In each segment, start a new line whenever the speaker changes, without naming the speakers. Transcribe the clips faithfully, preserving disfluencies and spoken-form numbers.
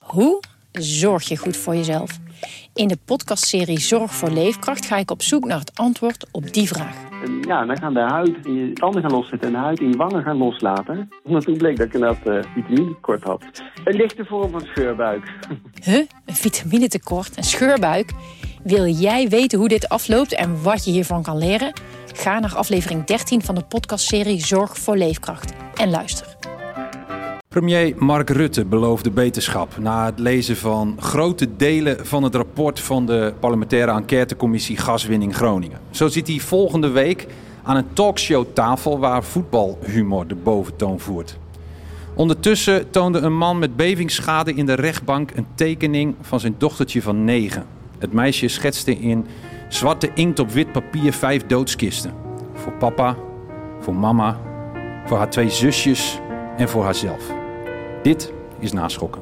Hoe zorg je goed voor jezelf? In de podcastserie Zorg voor Leefkracht ga ik op zoek naar het antwoord op die vraag.
En ja, dan gaan de huid in je tanden gaan loszetten en de huid in je wangen gaan loslaten. Want toen bleek dat ik inderdaad uh, vitaminetekort had. Een lichte vorm van scheurbuik.
Huh? Een vitaminetekort? Een scheurbuik? Wil jij weten hoe dit afloopt en wat je hiervan kan leren? Ga naar aflevering dertien van de podcastserie Zorg voor Leefkracht en luister.
Premier Mark Rutte beloofde beterschap na het lezen van grote delen van het rapport van de parlementaire enquêtecommissie Gaswinning Groningen. Zo zit hij volgende week aan een talkshowtafel waar voetbalhumor de boventoon voert. Ondertussen toonde een man met bevingsschade in de rechtbank een tekening van zijn dochtertje van negen. Het meisje schetste in zwarte inkt op wit papier vijf doodskisten. Voor papa, voor mama, voor haar twee zusjes en voor haarzelf. Dit is Naschokken.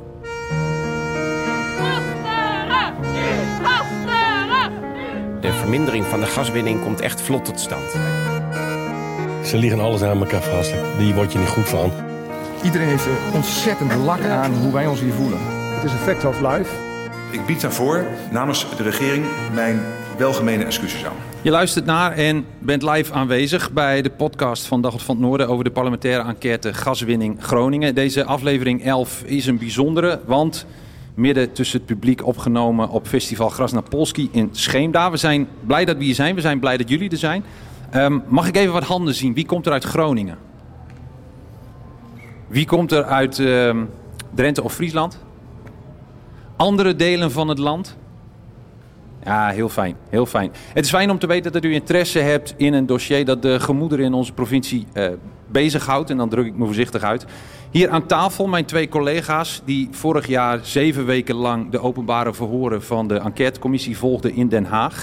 De vermindering van de gaswinning komt echt vlot tot stand.
Ze liggen alles aan elkaar vast. Die word je niet goed van.
Iedereen heeft er ontzettend lak aan hoe wij ons hier voelen. Het is een fact of life.
Ik bied daarvoor namens de regering mijn welgemene excuses aan.
Je luistert naar en bent live aanwezig bij de podcast van Dagblad van het Noorden over de parlementaire enquête Gaswinning Groningen. Deze aflevering elf is een bijzondere, want midden tussen het publiek opgenomen op festival Krasnapolski in Scheemda. We zijn blij dat we hier zijn, we zijn blij dat jullie er zijn. Um, mag ik even wat handen zien? Wie komt er uit Groningen? Wie komt er uit uh, Drenthe of Friesland? Andere delen van het land? Ja, heel fijn, heel fijn. Het is fijn om te weten dat u interesse hebt in een dossier dat de gemoederen in onze provincie uh, bezighoudt. En dan druk ik me voorzichtig uit. Hier aan tafel mijn twee collega's die vorig jaar zeven weken lang de openbare verhoren van de enquêtecommissie volgden in Den Haag.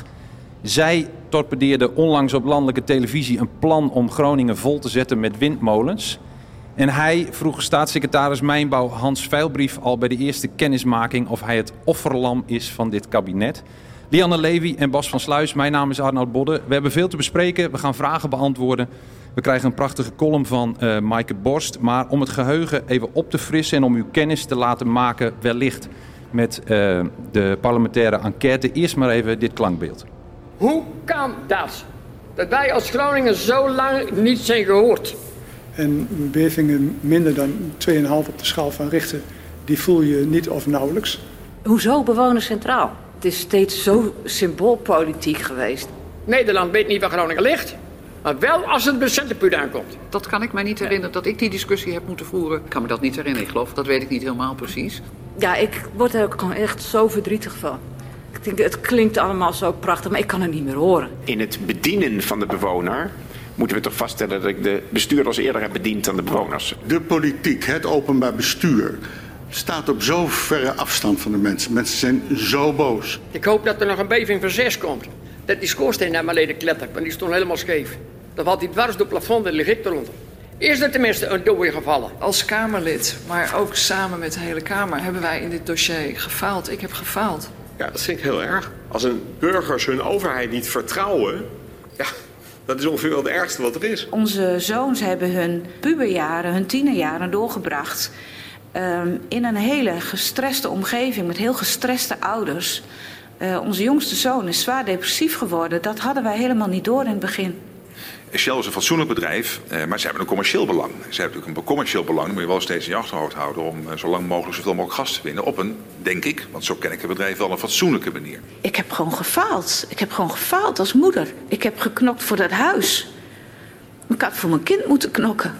Zij torpedeerden onlangs op landelijke televisie een plan om Groningen vol te zetten met windmolens. En hij vroeg staatssecretaris Mijnbouw Hans Veilbrief al bij de eerste kennismaking of hij het offerlam is van dit kabinet. Lianne Levy en Bas van Sluis, mijn naam is Arnoud Bodde. We hebben veel te bespreken, we gaan vragen beantwoorden. We krijgen een prachtige column van uh, Maaike Borst. Maar om het geheugen even op te frissen en om uw kennis te laten maken wellicht met uh, de parlementaire enquête. Eerst maar even dit klankbeeld.
Hoe kan dat? Dat wij als Groningen zo lang niet zijn gehoord.
En bevingen minder dan twee komma vijf op de schaal van Richter, die voel je niet of nauwelijks.
Hoezo bewoners centraal? Het is steeds zo symboolpolitiek geweest.
Nederland weet niet waar Groningen ligt, maar wel als het bij Centerpuur aankomt.
Dat kan ik mij niet herinneren, dat ik die discussie heb moeten voeren. Ik kan me dat niet herinneren, ik geloof. Dat weet ik niet helemaal precies.
Ja, ik word er ook gewoon echt zo verdrietig van. Ik denk, het klinkt allemaal zo prachtig, maar ik kan het niet meer horen.
In het bedienen van de bewoner moeten we toch vaststellen dat ik de bestuurders eerder heb bediend dan de bewoners.
De politiek, het openbaar bestuur, staat op zo verre afstand van de mensen. Mensen zijn zo boos.
Ik hoop dat er nog een beving van zes komt. Dat die schoorsteen naar beneden klettert, want die stond helemaal scheef. Dan valt hij dwars door het plafond en lig ik eronder. Is er tenminste een dooi gevallen?
Als Kamerlid, maar ook samen met de hele Kamer, hebben wij in dit dossier gefaald. Ik heb gefaald.
Ja, dat vind ik heel erg. Als een burgers hun overheid niet vertrouwen, ja, dat is ongeveer wel het ergste wat er is.
Onze zoons hebben hun puberjaren, hun tienerjaren doorgebracht Um, in een hele gestreste omgeving met heel gestreste ouders. Uh, onze jongste zoon is zwaar depressief geworden. Dat hadden wij helemaal niet door in het begin.
Shell is een fatsoenlijk bedrijf, eh, maar ze hebben een commercieel belang. Ze hebben natuurlijk een commercieel belang, dan moet je wel steeds in je achterhoofd houden om uh, zo lang mogelijk zoveel mogelijk gas te winnen. Op een, denk ik, want zo ken ik het bedrijf, wel een fatsoenlijke manier.
Ik heb gewoon gefaald. Ik heb gewoon gefaald als moeder. Ik heb geknokt voor dat huis. Ik had voor mijn kind moeten knokken.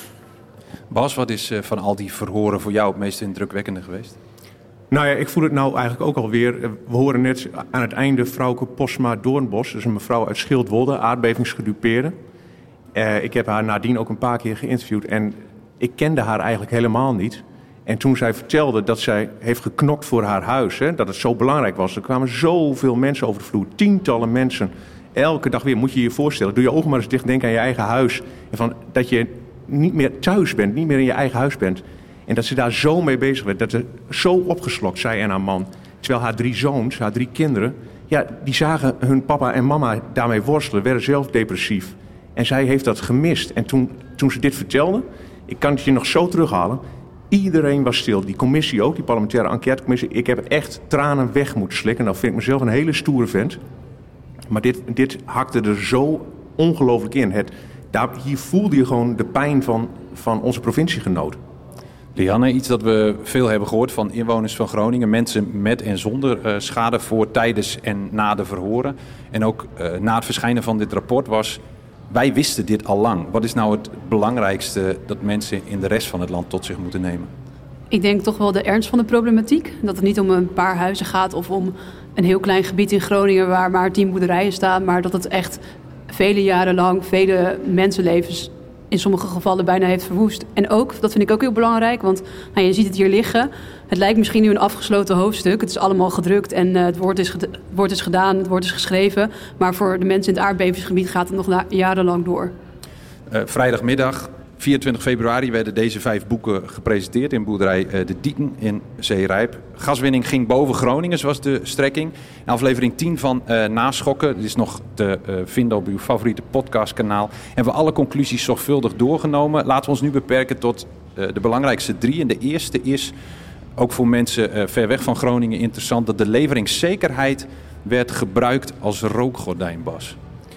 Bas, wat is uh, van al die verhoren voor jou het meest indrukwekkende geweest?
Nou ja, ik voel het nou eigenlijk ook alweer. We horen net aan het einde Frauke Posma Doornbos. Dus een mevrouw uit Schildwolde, aardbevingsgedupeerde. Uh, ik heb haar nadien ook een paar keer geïnterviewd. En ik kende haar eigenlijk helemaal niet. En toen zij vertelde dat zij heeft geknokt voor haar huis. Hè, dat het zo belangrijk was. Er kwamen zoveel mensen over de vloer. Tientallen mensen. Elke dag weer. Moet je je voorstellen. Doe je ogen maar eens dicht. Denk aan je eigen huis. En van, dat je niet meer thuis bent. Niet meer in je eigen huis bent. En dat ze daar zo mee bezig werd. Dat ze zo opgeslokt, zij en haar man. Terwijl haar drie zoons, haar drie kinderen... ja, die zagen hun papa en mama daarmee worstelen. Werden zelf depressief. En zij heeft dat gemist. En toen, toen ze dit vertelde... ik kan het je nog zo terughalen... Iedereen was stil. Die commissie ook, die parlementaire enquêtecommissie. Ik heb echt tranen weg moeten slikken. Nou vind ik mezelf een hele stoere vent. Maar dit, dit hakte er zo ongelooflijk in. Het, daar, hier voelde je gewoon de pijn van, van onze provinciegenoten.
Lianne, iets dat we veel hebben gehoord van inwoners van Groningen. Mensen met en zonder uh, schade voor tijdens en na de verhoren. En ook uh, na het verschijnen van dit rapport was... wij wisten dit al lang. Wat is nou het belangrijkste dat mensen in de rest van het land tot zich moeten nemen?
Ik denk toch wel de ernst van de problematiek. Dat het niet om een paar huizen gaat of om een heel klein gebied in Groningen... waar maar tien boerderijen staan. Maar dat het echt vele jaren lang vele mensenlevens... in sommige gevallen bijna heeft verwoest. En ook, dat vind ik ook heel belangrijk, want nou, je ziet het hier liggen. Het lijkt misschien nu een afgesloten hoofdstuk. Het is allemaal gedrukt en uh, het, woord is ged- het woord is gedaan, het woord is geschreven. Maar voor de mensen in het aardbevingsgebied gaat het nog na- jarenlang door.
Uh, vrijdagmiddag, vierentwintig februari, werden deze vijf boeken gepresenteerd in boerderij uh, De Dieken in Zeerijp. Gaswinning ging boven Groningen, was de strekking. In aflevering tien van uh, Naschokken, dit is nog te uh, vinden op uw favoriete podcastkanaal, hebben we alle conclusies zorgvuldig doorgenomen. Laten we ons nu beperken tot uh, de belangrijkste drie. En de eerste is, ook voor mensen uh, ver weg van Groningen interessant, dat de leveringszekerheid werd gebruikt als rookgordijn, Bas.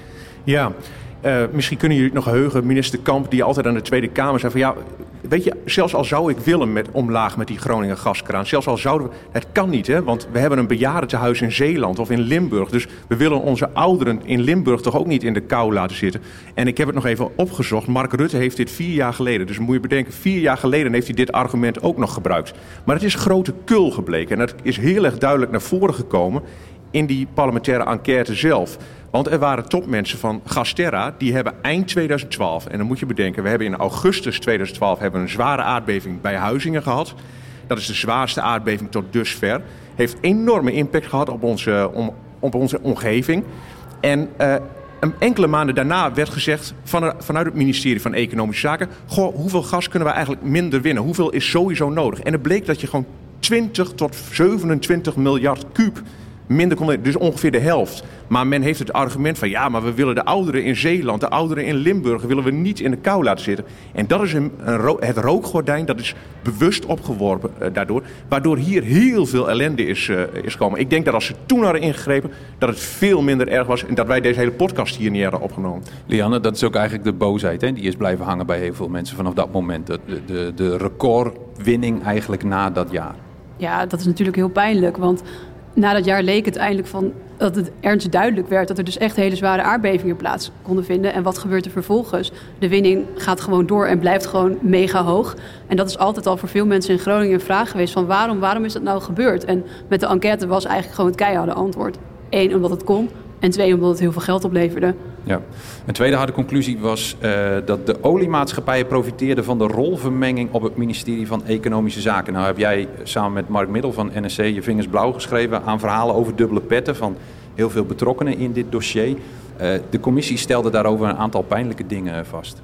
Ja. Uh, misschien kunnen jullie het nog heugen, minister Kamp, die altijd aan de Tweede Kamer zei van ja, weet je, zelfs al zou ik willen met omlaag met die Groningen gaskraan, zelfs al zouden we, het kan niet, hè, want we hebben een bejaardentehuis in Zeeland of in Limburg, dus we willen onze ouderen in Limburg toch ook niet in de kou laten zitten. En ik heb het nog even opgezocht, Mark Rutte heeft dit vier jaar geleden, dus moet je bedenken, vier jaar geleden heeft hij dit argument ook nog gebruikt. Maar het is grote kul gebleken en het is heel erg duidelijk naar voren gekomen in die parlementaire enquête zelf. Want er waren topmensen van Gasterra, die hebben eind tweeduizend twaalf... en dan moet je bedenken, we hebben in augustus tweeduizend twaalf hebben een zware aardbeving bij Huizingen gehad. Dat is de zwaarste aardbeving tot dusver. Heeft enorme impact gehad op onze, om, op onze omgeving. En uh, een enkele maanden daarna werd gezegd van, vanuit het ministerie van Economische Zaken... goh, hoeveel gas kunnen we eigenlijk minder winnen? Hoeveel is sowieso nodig? En het bleek dat je gewoon twintig tot zevenentwintig miljard kuub... minder kon, dus ongeveer de helft. Maar men heeft het argument van ja, maar we willen de ouderen in Zeeland, de ouderen in Limburg, willen we niet in de kou laten zitten. En dat is een, een ro- het rookgordijn, dat is bewust opgeworpen uh, daardoor, waardoor hier heel veel ellende is, uh, is gekomen. Ik denk dat als ze toen hadden ingegrepen, dat het veel minder erg was en dat wij deze hele podcast hier niet hadden opgenomen.
Lianne, dat is ook eigenlijk de boosheid, hè? Die is blijven hangen bij heel veel mensen vanaf dat moment. De, de, de recordwinning eigenlijk na dat jaar.
Ja, dat is natuurlijk heel pijnlijk, want na dat jaar leek het eindelijk van dat het ernstig duidelijk werd dat er dus echt hele zware aardbevingen plaats konden vinden. En wat gebeurt er vervolgens? De winning gaat gewoon door en blijft gewoon mega hoog. En dat is altijd al voor veel mensen in Groningen een vraag geweest van waarom, waarom is dat nou gebeurd? En met de enquête was eigenlijk gewoon het keiharde antwoord. Eén, omdat het kon. En twee, omdat het heel veel geld opleverde.
Ja. Een tweede harde conclusie was uh, dat de oliemaatschappijen profiteerden van de rolvermenging op het ministerie van Economische Zaken. Nou heb jij samen met Mark Middel van N S C je vingers blauw geschreven aan verhalen over dubbele petten van heel veel betrokkenen in dit dossier. Uh, de commissie stelde daarover een aantal pijnlijke dingen vast.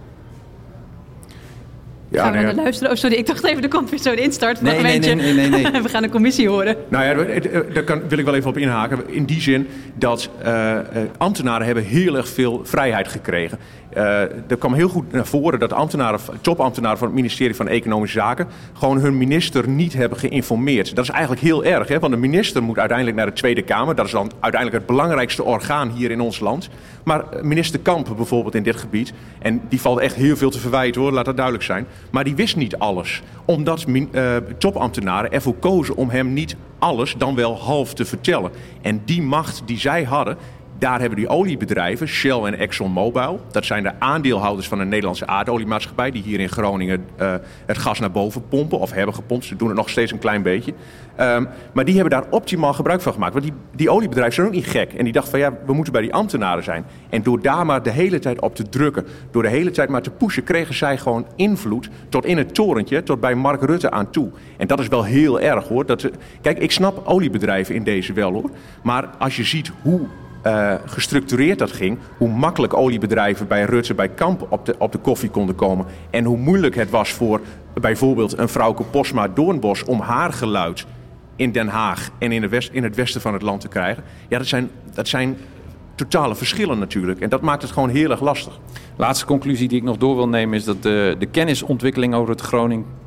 Ja, gaan we naar luisteren? Oh, sorry, ik dacht even, er komt weer zo'n instart.
Nee, nee, nee, nee, nee, nee.
We gaan een commissie horen.
Nou ja, daar kan, wil ik wel even op inhaken. In die zin dat uh, ambtenaren hebben heel erg veel vrijheid gekregen. Uh, er kwam heel goed naar voren dat ambtenaren, topambtenaren van het ministerie van Economische Zaken gewoon hun minister niet hebben geïnformeerd. Dat is eigenlijk heel erg, hè? Want de minister moet uiteindelijk naar de Tweede Kamer. Dat is dan uiteindelijk het belangrijkste orgaan hier in ons land. Maar minister Kamp bijvoorbeeld in dit gebied, en die valt echt heel veel te verwijten hoor, laat dat duidelijk zijn. Maar die wist niet alles, omdat uh, topambtenaren ervoor kozen om hem niet alles dan wel half te vertellen. En die macht die zij hadden, daar hebben die oliebedrijven, Shell en ExxonMobil, dat zijn de aandeelhouders van een Nederlandse aardoliemaatschappij die hier in Groningen uh, het gas naar boven pompen of hebben gepompt. Ze doen het nog steeds een klein beetje. Um, maar die hebben daar optimaal gebruik van gemaakt. Want die, die oliebedrijven zijn ook niet gek. En die dachten van ja, we moeten bij die ambtenaren zijn. En door daar maar de hele tijd op te drukken, door de hele tijd maar te pushen, kregen zij gewoon invloed tot in het torentje, tot bij Mark Rutte aan toe. En dat is wel heel erg hoor. Dat, kijk, ik snap oliebedrijven in deze wel hoor. Maar als je ziet hoe Uh, gestructureerd dat ging, hoe makkelijk oliebedrijven bij Rutte, bij Kamp op de, op de koffie konden komen en hoe moeilijk het was voor bijvoorbeeld een vrouwke Posma Doornbos om haar geluid in Den Haag en in, de west, in het westen van het land te krijgen. Ja, dat zijn, dat zijn totale verschillen natuurlijk en dat maakt het gewoon heel erg lastig.
Laatste conclusie die ik nog door wil nemen is dat de, de kennisontwikkeling over het Groning,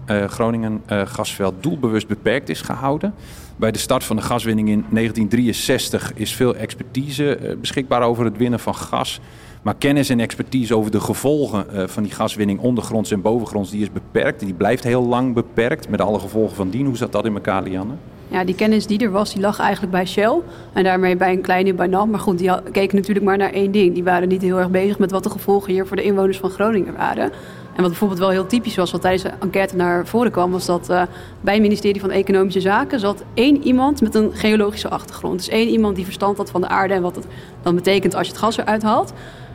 uh, Groningen uh, gasveld doelbewust beperkt is gehouden. Bij de start van de gaswinning in negentien drieënzestig is veel expertise uh, beschikbaar over het winnen van gas. Maar kennis en expertise over de gevolgen uh, van die gaswinning ondergronds en bovengronds, die is beperkt. En die blijft heel lang beperkt, met alle gevolgen van dien. Hoe zat dat in elkaar, Lianne?
Ja, die kennis die er was, die lag eigenlijk bij Shell. En daarmee bij een kleine bij N A M. Maar goed, die keken natuurlijk maar naar één ding. Die waren niet heel erg bezig met wat de gevolgen hier voor de inwoners van Groningen waren. En wat bijvoorbeeld wel heel typisch was, wat tijdens de enquête naar voren kwam, was dat uh, bij het ministerie van Economische Zaken zat één iemand met een geologische achtergrond. Dus één iemand die verstand had van de aarde en wat het dan betekent als je het gas eruit haalt.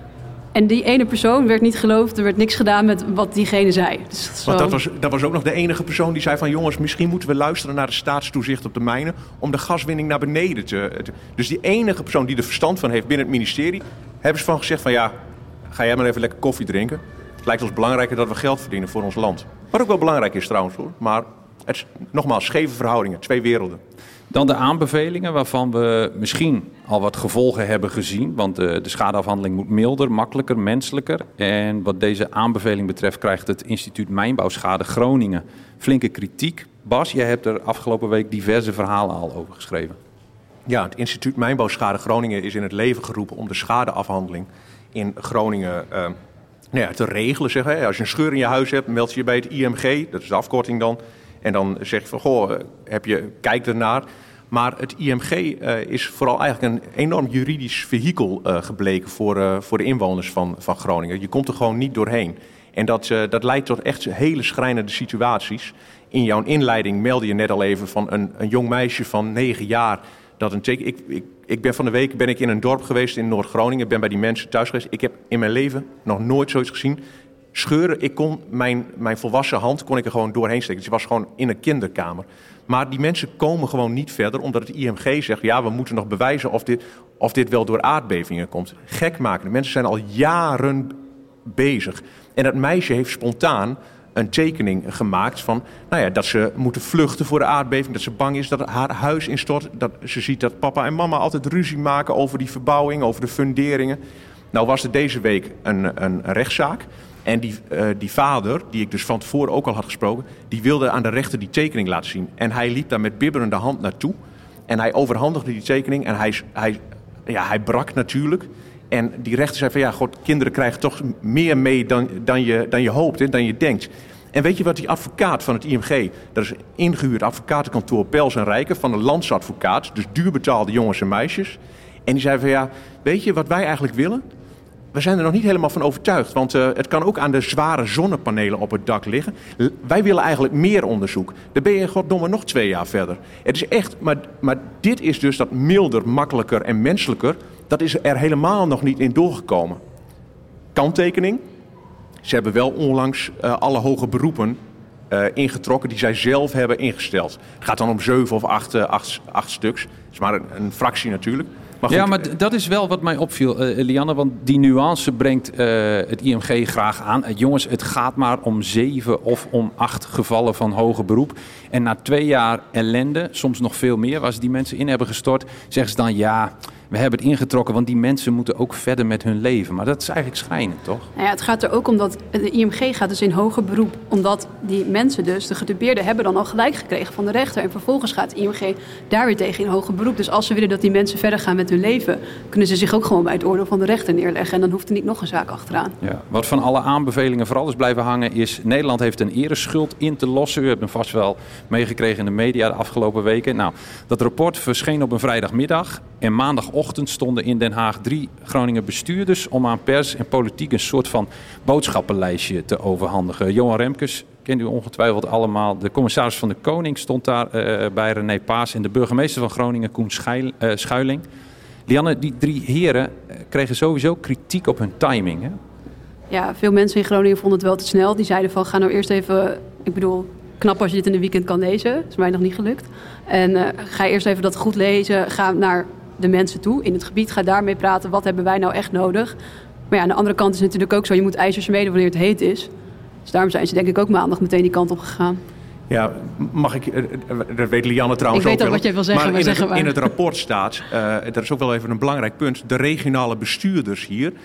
En die ene persoon werd niet geloofd, er werd niks gedaan met wat diegene zei. Dus dat,
Want
wel...
dat, was, dat was ook nog de enige persoon die zei van jongens, misschien moeten we luisteren naar de staatstoezicht op de mijnen om de gaswinning naar beneden te... te... Dus die enige persoon die er verstand van heeft binnen het ministerie, hebben ze van gezegd van ja, ga jij maar even lekker koffie drinken. Het lijkt ons belangrijker dat we geld verdienen voor ons land. Wat ook wel belangrijk is trouwens hoor, maar het is nogmaals scheve verhoudingen, twee werelden.
Dan de aanbevelingen waarvan we misschien al wat gevolgen hebben gezien. Want de, de schadeafhandeling moet milder, makkelijker, menselijker. En wat deze aanbeveling betreft krijgt het instituut Mijnbouwschade Groningen flinke kritiek. Bas, jij hebt er afgelopen week diverse verhalen al over geschreven.
Ja, het instituut Mijnbouwschade Groningen is in het leven geroepen om de schadeafhandeling in Groningen uh, nou ja, te regelen. Zeg, hè. Als je een scheur in je huis hebt, meld je je bij het I M G, dat is de afkorting dan. En dan zeg je van, goh, heb je, kijk ernaar. Maar het I M G uh, is vooral eigenlijk een enorm juridisch vehikel uh, gebleken voor, uh, voor de inwoners van, van Groningen. Je komt er gewoon niet doorheen. En dat, uh, dat leidt tot echt hele schrijnende situaties. In jouw inleiding meldde je net al even van een, een jong meisje van negen jaar. Dat een teken, ik, ik, ik ben van de week ben ik in een dorp geweest in Noord-Groningen. Ben bij die mensen thuis geweest. Ik heb in mijn leven nog nooit zoiets gezien. Scheuren, ik kon mijn, mijn volwassen hand kon ik er gewoon doorheen steken. Dus die was gewoon in een kinderkamer. Maar die mensen komen gewoon niet verder, omdat het I M G zegt, ja, we moeten nog bewijzen of dit, of dit wel door aardbevingen komt. Gek maken. De mensen zijn al jaren bezig. En dat meisje heeft spontaan een tekening gemaakt van, nou ja, dat ze moeten vluchten voor de aardbeving, dat ze bang is dat haar huis instort. Dat ze ziet dat papa en mama altijd ruzie maken over die verbouwing, over de funderingen. Nou was er deze week een, een rechtszaak. En die, uh, die vader, die ik dus van tevoren ook al had gesproken, die wilde aan de rechter die tekening laten zien. En hij liep daar met bibberende hand naartoe. En hij overhandigde die tekening en hij, hij, ja, hij brak natuurlijk. En die rechter zei van ja, god, kinderen krijgen toch meer mee dan, dan, je, dan je hoopt, hè, dan je denkt. En weet je wat die advocaat van het I M G, dat is een ingehuurd advocatenkantoor Pels en Rijken van een landsadvocaat, dus duurbetaalde jongens en meisjes. En die zei van ja, weet je wat wij eigenlijk willen? We zijn er nog niet helemaal van overtuigd, want uh, het kan ook aan de zware zonnepanelen op het dak liggen. L- wij willen eigenlijk meer onderzoek. Dan ben je goddomme nog twee jaar verder. Het is echt, maar, maar dit is dus dat milder, makkelijker en menselijker. Dat is er helemaal nog niet in doorgekomen. Kanttekening. Ze hebben wel onlangs uh, alle hoge beroepen uh, ingetrokken die zij zelf hebben ingesteld. Het gaat dan om zeven of acht, uh, acht, acht stuks. Dat is maar een, een fractie natuurlijk. Maar
ja, maar d- dat is wel wat mij opviel, uh, Lianne. Want die nuance brengt uh, het I M G graag aan. Uh, jongens, het gaat maar om zeven of om acht gevallen van hoger beroep. En na twee jaar ellende, soms nog veel meer, waar ze die mensen in hebben gestort, zeggen ze dan ja, we hebben het ingetrokken, want die mensen moeten ook verder met hun leven. Maar dat is eigenlijk schrijnend, toch?
Nou ja, het gaat er ook om dat de I M G gaat dus in hoger beroep. Omdat die mensen dus, de gedupeerden, hebben dan al gelijk gekregen van de rechter. En vervolgens gaat het I M G daar weer tegen in hoger beroep. Dus als ze willen dat die mensen verder gaan met hun leven, kunnen ze zich ook gewoon bij het oordeel van de rechter neerleggen. En dan hoeft er niet nog een zaak achteraan.
Ja, wat van alle aanbevelingen vooral is blijven hangen is, Nederland heeft een ereschuld in te lossen. U hebt hem vast wel meegekregen in de media de afgelopen weken. Nou, dat rapport verscheen op een vrijdagmiddag. En maandagochtend stonden in Den Haag drie Groninger bestuurders om aan pers en politiek een soort van boodschappenlijstje te overhandigen. Johan Remkes, kent u ongetwijfeld allemaal. De commissaris van de Koning stond daar uh, bij René Paas en de burgemeester van Groningen, Koen Schuil, uh, Schuiling. Lianne, die drie heren uh, kregen sowieso kritiek op hun timing, hè?
Ja, veel mensen in Groningen vonden het wel te snel. Die zeiden van, ga nou eerst even, ik bedoel, knap als je dit in een weekend kan lezen. Dat is mij nog niet gelukt. En uh, ga eerst even dat goed lezen. Ga naar de mensen toe in het gebied. Ga daarmee praten. Wat hebben wij nou echt nodig? Maar ja, aan de andere kant is het natuurlijk ook zo. Je moet ijzers meden wanneer het heet is. Dus daarom zijn ze denk ik ook maandag meteen die kant op gegaan.
Ja, mag ik, dat weet Lianne trouwens ook
wel. Ik weet ook wat jij wil zeggen,
maar,
maar
in,
zeggen
het,
maar.
in het rapport staat, uh, dat is ook wel even een belangrijk punt, de regionale bestuurders hier,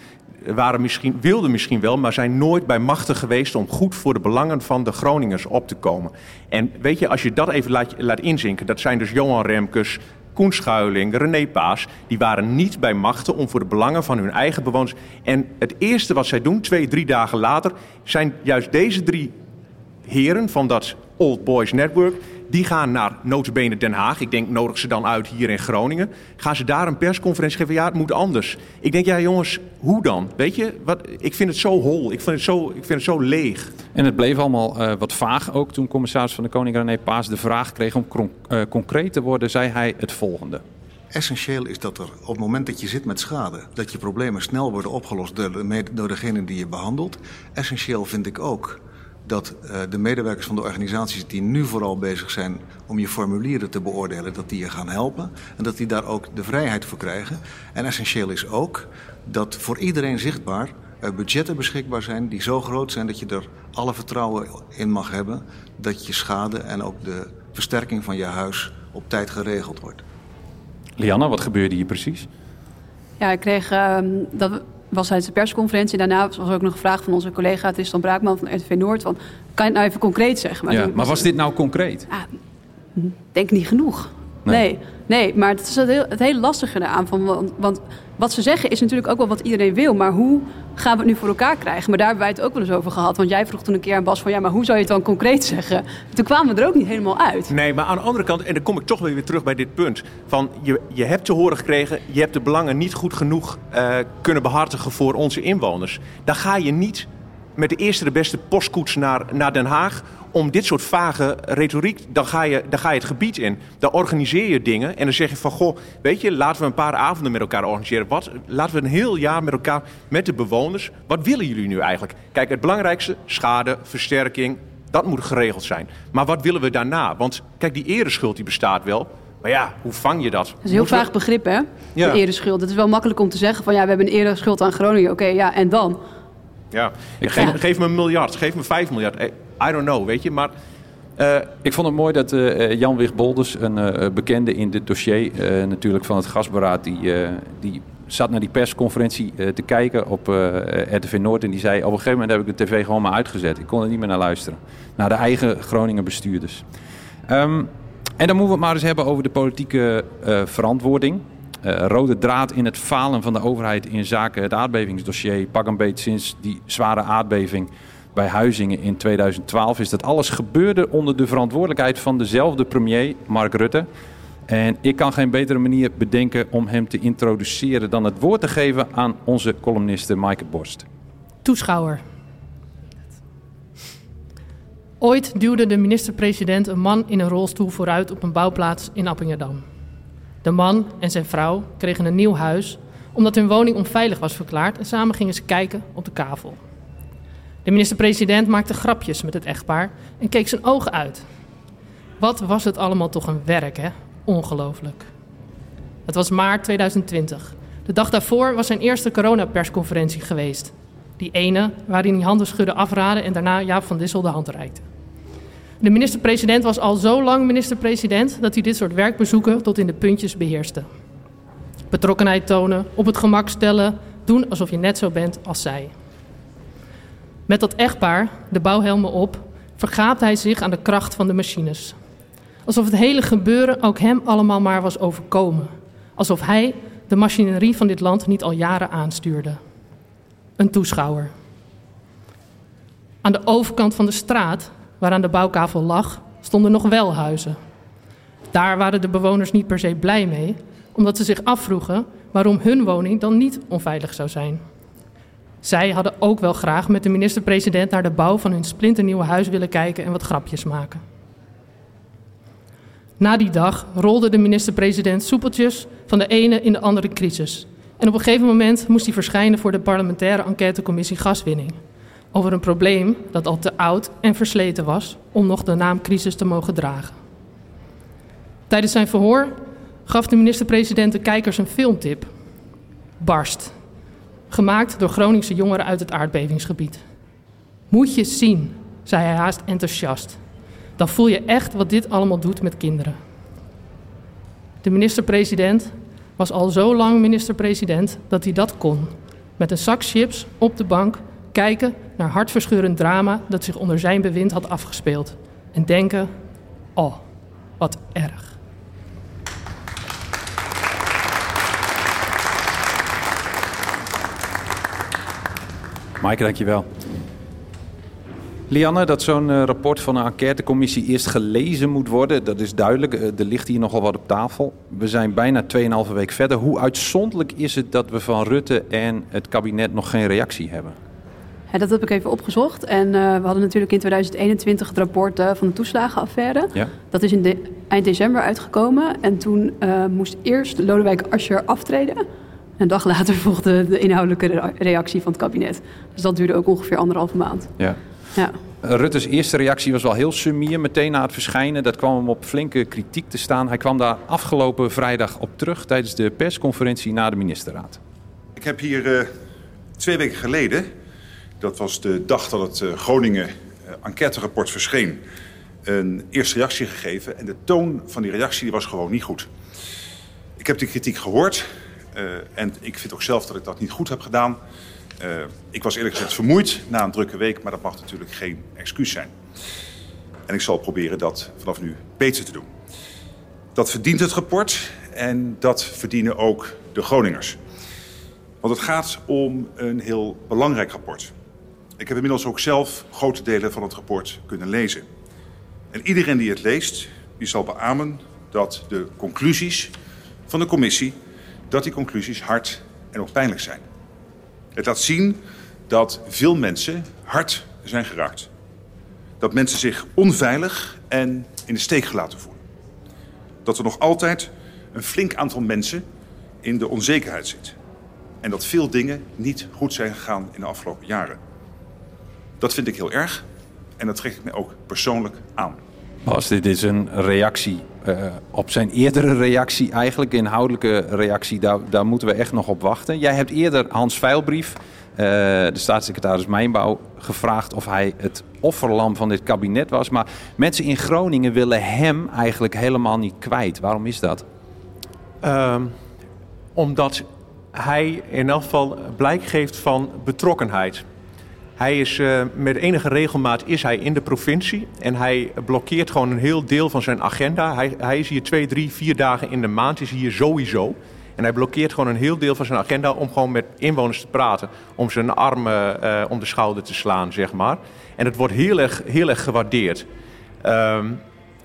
waren misschien, wilden misschien wel, maar zijn nooit bij machten geweest om goed voor de belangen van de Groningers op te komen. En weet je, als je dat even laat, laat inzinken, dat zijn dus Johan Remkes, Koen Schuiling, René Paas, die waren niet bij machten om voor de belangen van hun eigen bewoners. En het eerste wat zij doen, twee, drie dagen later, zijn juist deze drie heren van dat Old Boys Network, die gaan naar nota bene Den Haag. Ik denk, nodig ze dan uit hier in Groningen. Gaan ze daar een persconferentie geven? Ja, het moet anders. Ik denk, ja jongens, hoe dan? Weet je, wat, ik vind het zo hol. Ik vind het zo, ik vind het zo leeg.
En het bleef allemaal uh, wat vaag ook toen commissaris van de Koning René Paas de vraag kreeg om cron- uh, concreet te worden, zei hij het volgende.
Essentieel is dat er op het moment dat je zit met schade, dat je problemen snel worden opgelost door, de, door degene die je behandelt. Essentieel vind ik ook dat uh, de medewerkers van de organisaties die nu vooral bezig zijn om je formulieren te beoordelen, dat die je gaan helpen en dat die daar ook de vrijheid voor krijgen. En essentieel is ook dat voor iedereen zichtbaar uh, budgetten beschikbaar zijn die zo groot zijn dat je er alle vertrouwen in mag hebben dat je schade en ook de versterking van je huis op tijd geregeld wordt.
Lianne, wat gebeurde hier precies?
Ja, ik kreeg, uh, dat was tijdens de persconferentie. Daarna was ook nog een vraag van onze collega Tristan Braakman van R T V Noord. Van, kan je het nou even concreet zeggen? Maar,
ja, maar was dit nou concreet?
Ah, denk niet genoeg. Nee, nee, nee maar het is het heel, het hele lastige eraan. Van, want, want wat ze zeggen is natuurlijk ook wel wat iedereen wil. Maar hoe gaan we het nu voor elkaar krijgen? Maar daar hebben wij het ook wel eens over gehad. Want jij vroeg toen een keer aan Bas van, ja, maar hoe zou je het dan concreet zeggen? Toen kwamen we er ook niet helemaal uit.
Nee, maar aan de andere kant, en dan kom ik toch weer terug bij dit punt. Van je, je hebt te horen gekregen, je hebt de belangen niet goed genoeg uh, kunnen behartigen voor onze inwoners. Dan ga je niet met de eerste de beste postkoets naar, naar Den Haag om dit soort vage retoriek, dan ga, je, dan ga je het gebied in. Dan organiseer je dingen en dan zeg je van, goh, weet je, laten we een paar avonden met elkaar organiseren. Wat, laten we een heel jaar met elkaar, met de bewoners, wat willen jullie nu eigenlijk? Kijk, het belangrijkste, schade, versterking, dat moet geregeld zijn. Maar wat willen we daarna? Want kijk, die ereschuld die bestaat wel. Maar ja, hoe vang je dat?
Dat is een heel vaag begrip, hè?
Ja.
De ereschuld. Het is wel makkelijk om te zeggen van, ja, we hebben een ereschuld aan Groningen. Oké, okay, ja, en dan?
Ja, geef, ja. geef me een miljard, geef me vijf miljard. I don't know, weet je, maar...
Uh, ik vond het mooi dat uh, Jan Wig Bolders, een uh, bekende in dit dossier uh, natuurlijk van het Gasberaad, die, uh, die zat naar die persconferentie uh, te kijken op uh, R T V Noord en die zei, op een gegeven moment heb ik de tv gewoon maar uitgezet. Ik kon er niet meer naar luisteren. Naar de eigen Groninger bestuurders. Um, en dan moeten we het maar eens hebben over de politieke uh, verantwoording. Uh, rode draad in het falen van de overheid in zaken het aardbevingsdossier, pak een beet sinds die zware aardbeving bij Huizingen in tweeduizend twaalf, is dat alles gebeurde onder de verantwoordelijkheid van dezelfde premier, Mark Rutte. En ik kan geen betere manier bedenken om hem te introduceren dan het woord te geven aan onze columniste Maaike Borst.
Toeschouwer. Ooit duwde de minister-president een man in een rolstoel vooruit op een bouwplaats in Appingedam. De man en zijn vrouw kregen een nieuw huis omdat hun woning onveilig was verklaard en samen gingen ze kijken op de kavel. De minister-president maakte grapjes met het echtpaar en keek zijn ogen uit. Wat was het allemaal toch een werk, hè? Ongelooflijk. Het was maart tweeduizend twintig. De dag daarvoor was zijn eerste coronapersconferentie geweest. Die ene waarin hij handen schudden afraden en daarna Jaap van Dissel de hand reikte. De minister-president was al zo lang minister-president dat hij dit soort werkbezoeken tot in de puntjes beheerste. Betrokkenheid tonen, op het gemak stellen, doen alsof je net zo bent als zij. Met dat echtpaar, de bouwhelmen op, vergaapte hij zich aan de kracht van de machines. Alsof het hele gebeuren ook hem allemaal maar was overkomen. Alsof hij de machinerie van dit land niet al jaren aanstuurde. Een toeschouwer. Aan de overkant van de straat, waaraan de bouwkavel lag, stonden nog wel huizen. Daar waren de bewoners niet per se blij mee, omdat ze zich afvroegen waarom hun woning dan niet onveilig zou zijn. Zij hadden ook wel graag met de minister-president naar de bouw van hun splinternieuwe huis willen kijken en wat grapjes maken. Na die dag rolde de minister-president soepeltjes van de ene in de andere crisis. En op een gegeven moment moest hij verschijnen voor de parlementaire enquêtecommissie gaswinning. Over een probleem dat al te oud en versleten was om nog de naam crisis te mogen dragen. Tijdens zijn verhoor gaf de minister-president de kijkers een filmtip. Barst. Gemaakt door Groningse jongeren uit het aardbevingsgebied. Moet je zien, zei hij haast enthousiast. Dan voel je echt wat dit allemaal doet met kinderen. De minister-president was al zo lang minister-president dat hij dat kon. met een zak chips op de bank kijken naar hartverscheurend drama dat zich onder zijn bewind had afgespeeld. En denken, oh, wat erg.
Maaike, dankjewel. Lianne, dat zo'n uh, rapport van een enquêtecommissie eerst gelezen moet worden, dat is duidelijk. Uh, er ligt hier nogal wat op tafel. We zijn bijna tweeënhalve week verder. Hoe uitzonderlijk is het dat we van Rutte en het kabinet nog geen reactie hebben?
Ja, dat heb ik even opgezocht. En uh, we hadden natuurlijk in tweeduizend eenentwintig het rapport uh, van de toeslagenaffaire. Ja. Dat is in de, eind december uitgekomen. En toen uh, moest eerst Lodewijk Asscher aftreden. Een dag later volgde de inhoudelijke reactie van het kabinet. Dus dat duurde ook ongeveer anderhalve maand.
Ja.
Ja.
Rutte's eerste reactie was wel heel sumier, meteen na het verschijnen. Dat kwam hem op flinke kritiek te staan. Hij kwam daar afgelopen vrijdag op terug tijdens de persconferentie na de ministerraad.
Ik heb hier uh, twee weken geleden, dat was de dag dat het uh, Groningen uh, enquêterapport verscheen, een eerste reactie gegeven. En de toon van die reactie die was gewoon niet goed. Ik heb die kritiek gehoord uh, en ik vind ook zelf dat ik dat niet goed heb gedaan. Uh, ik was eerlijk gezegd vermoeid na een drukke week, maar dat mag natuurlijk geen excuus zijn. En ik zal proberen dat vanaf nu beter te doen. Dat verdient het rapport en dat verdienen ook de Groningers. Want het gaat om een heel belangrijk rapport. Ik heb inmiddels ook zelf grote delen van het rapport kunnen lezen. En iedereen die het leest, die zal beamen dat de conclusies van de commissie, dat die conclusies hard en ook pijnlijk zijn. Het laat zien dat veel mensen hard zijn geraakt. Dat mensen zich onveilig en in de steek gelaten voelen. Dat er nog altijd een flink aantal mensen in de onzekerheid zit. En dat veel dingen niet goed zijn gegaan in de afgelopen jaren. Dat vind ik heel erg en dat trek ik me ook persoonlijk aan.
Bas, dit is een reactie uh, op zijn eerdere reactie, eigenlijk inhoudelijke reactie. Daar, daar moeten we echt nog op wachten. Jij hebt eerder Hans Veilbrief, uh, de staatssecretaris Mijnbouw, gevraagd of hij het offerlam van dit kabinet was. Maar mensen in Groningen willen hem eigenlijk helemaal niet kwijt. Waarom is dat?
Um, omdat hij in elk geval blijk geeft van betrokkenheid. Hij is uh, met enige regelmaat is hij in de provincie en hij blokkeert gewoon een heel deel van zijn agenda. Hij, hij is hier twee, drie, vier dagen in de maand, is hier sowieso. En hij blokkeert gewoon een heel deel van zijn agenda om gewoon met inwoners te praten. Om zijn armen uh, om de schouder te slaan, zeg maar. En het wordt heel erg, heel erg gewaardeerd. Um,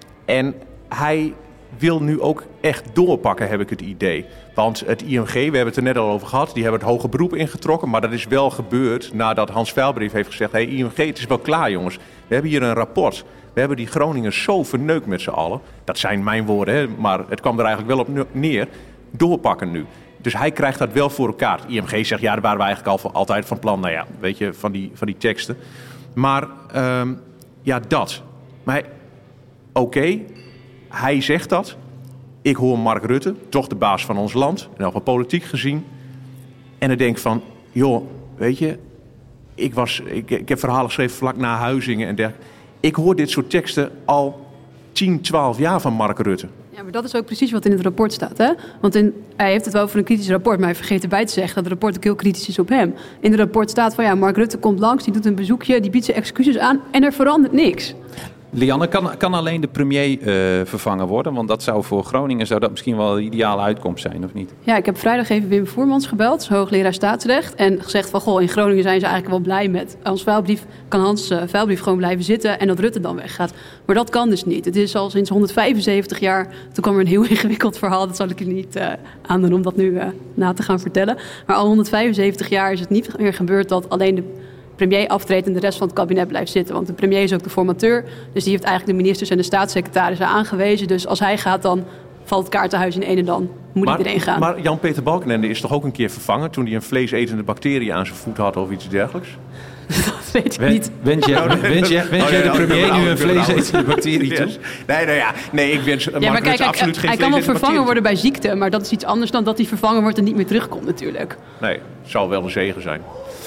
en hij wil nu ook echt doorpakken, heb ik het idee. Want het I M G, we hebben het er net al over gehad, die hebben het hoge beroep ingetrokken. Maar dat is wel gebeurd nadat Hans Veilbrief heeft gezegd, hey, I M G, het is wel klaar, jongens. We hebben hier een rapport. We hebben die Groningers zo verneukt met z'n allen. Dat zijn mijn woorden, hè, maar het kwam er eigenlijk wel op neer. Doorpakken nu. Dus hij krijgt dat wel voor elkaar. I M G zegt, ja, daar waren we eigenlijk al altijd van plan. Nou ja, weet je, van die, van die teksten. Maar um, ja, dat. Maar oké, okay, hij zegt dat. Ik hoor Mark Rutte, toch de baas van ons land, en ook politiek gezien. En ik denk van, joh, weet je, ik, was, ik, ik heb verhalen geschreven vlak na Huizingen en dergelijke. Ik hoor dit soort teksten al tien, twaalf jaar van Mark Rutte.
Ja, maar dat is ook precies wat in het rapport staat, hè? Want in, hij heeft het wel over een kritisch rapport, maar hij vergeet erbij te zeggen dat het rapport ook heel kritisch is op hem. In het rapport staat van, ja, Mark Rutte komt langs, die doet een bezoekje, die biedt zijn excuses aan en er verandert niks.
Lianne, kan, kan alleen de premier uh, vervangen worden? Want dat zou voor Groningen zou dat misschien wel de ideale uitkomst zijn, of niet?
Ja, ik heb vrijdag even Wim Voermans gebeld, hoogleraar staatsrecht. En gezegd van, goh, in Groningen zijn ze eigenlijk wel blij met Hans Veilbrief. Kan Hans uh, Veilbrief gewoon blijven zitten en dat Rutte dan weggaat. Maar dat kan dus niet. Het is al sinds honderdvijfenzeventig jaar. Toen kwam er een heel ingewikkeld verhaal. Dat zal ik je niet uh, aandoen om dat nu uh, na te gaan vertellen. Maar al honderdvijfenzeventig jaar is het niet meer gebeurd dat alleen de premier aftreedt en de rest van het kabinet blijft zitten. Want de premier is ook de formateur. Dus die heeft eigenlijk de ministers en de staatssecretarissen aangewezen. Dus als hij gaat, dan valt het kaartenhuis in één en dan moet
maar,
iedereen gaan.
Maar Jan-Peter Balkenende is toch ook een keer vervangen toen hij een vleesetende bacterie aan zijn voet had of iets dergelijks?
Dat weet ik
Wen,
niet.
Wens jij, wens jij, wens jij de premier nu een vleesetende bacterie toe?
Nee, nou ja, nee, ik wens
ja, maar kijk,
absoluut
hij,
geen
hij kan wel vervangen worden bij ziekte, maar dat is iets anders dan dat hij vervangen wordt en niet meer terugkomt natuurlijk.
Nee, het zou wel een zegen zijn.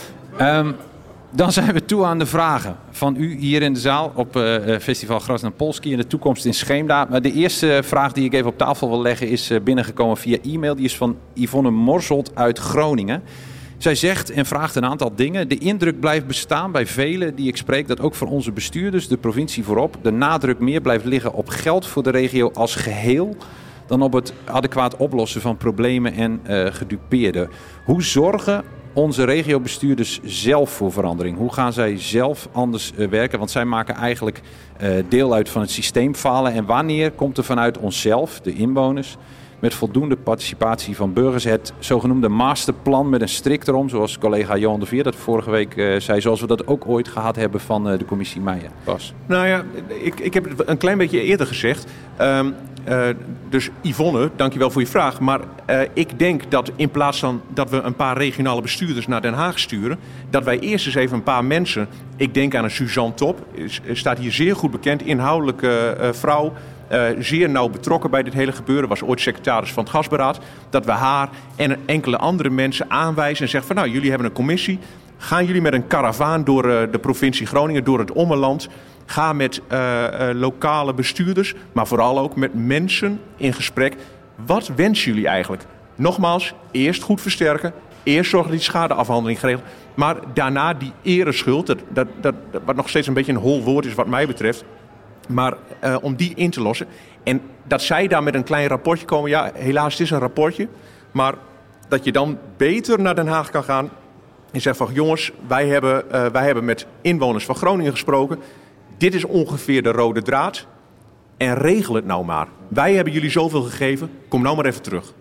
Um, Dan zijn we toe aan de vragen van u hier in de zaal op uh, Festival Grasna-Polski in de toekomst in Scheemda. Maar de eerste vraag die ik even op tafel wil leggen is uh, binnengekomen via e-mail. Die is van Yvonne Morselt uit Groningen. Zij zegt en vraagt een aantal dingen. De indruk blijft bestaan bij velen die ik spreek, dat ook voor onze bestuurders, de provincie voorop, de nadruk meer blijft liggen op geld voor de regio als geheel dan op het adequaat oplossen van problemen en uh, gedupeerden. Hoe zorgen onze regiobestuurders zelf voor verandering? Hoe gaan zij zelf anders uh, werken? Want zij maken eigenlijk uh, deel uit van het systeemfalen. En wanneer komt er vanuit onszelf, de inwoners, met voldoende participatie van burgers, het zogenoemde masterplan met een strik erom, zoals collega Johan de Veer dat vorige week uh, zei, zoals we dat ook ooit gehad hebben van uh, de commissie Meijer. Bas.
Nou ja, ik, ik heb het een klein beetje eerder gezegd. Um, uh, dus Yvonne, dankjewel voor je vraag. Maar uh, ik denk dat in plaats van dat we een paar regionale bestuurders naar Den Haag sturen, dat wij eerst eens even een paar mensen, ik denk aan een Suzanne Top, staat hier zeer goed bekend, inhoudelijke uh, vrouw, Uh, zeer nauw betrokken bij dit hele gebeuren, was ooit secretaris van het Gasberaad, dat we haar en enkele andere mensen aanwijzen en zeggen van nou, jullie hebben een commissie, gaan jullie met een karavaan door uh, de provincie Groningen, door het Ommeland, ga met uh, uh, lokale bestuurders, maar vooral ook met mensen in gesprek. Wat wensen jullie eigenlijk? Nogmaals, eerst goed versterken, eerst zorgen dat die schadeafhandeling geregeld, maar daarna die ereschuld, dat, dat, dat, wat nog steeds een beetje een hol woord is wat mij betreft, maar uh, om die in te lossen. En dat zij daar met een klein rapportje komen. Ja, helaas, het is een rapportje. Maar dat je dan beter naar Den Haag kan gaan en zegt van jongens, wij hebben, uh, wij hebben met inwoners van Groningen gesproken. Dit is ongeveer de rode draad. En regel het nou maar. Wij hebben jullie zoveel gegeven. Kom nou maar even terug.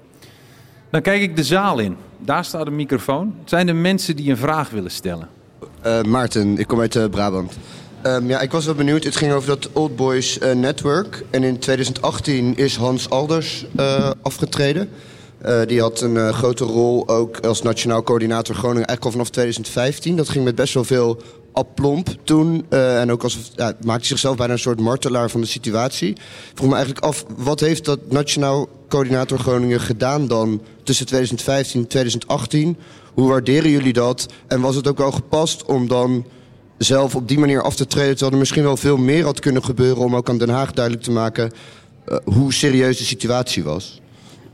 Dan kijk ik de zaal in. Daar staat een microfoon. Het zijn de mensen die een vraag willen stellen.
Uh, Maarten, ik kom uit uh, Brabant. Um, ja, ik was wel benieuwd. Het ging over dat Old Boys uh, Network. En in twintig achttien is Hans Alders uh, afgetreden. Uh, die had een uh, grote rol ook als nationaal coördinator Groningen. Eigenlijk al vanaf twintig vijftien. Dat ging met best wel veel aplomb toen. Uh, en ook alsof, ja, maakte hij zichzelf bijna een soort martelaar van de situatie. Ik vroeg me eigenlijk af, wat heeft dat nationaal coördinator Groningen gedaan dan tussen twintig vijftien en twintig achttien? Hoe waarderen jullie dat? En was het ook wel gepast om dan zelf op die manier af te treden, terwijl er misschien wel veel meer had kunnen gebeuren om ook aan Den Haag duidelijk te maken uh, hoe serieus de situatie was?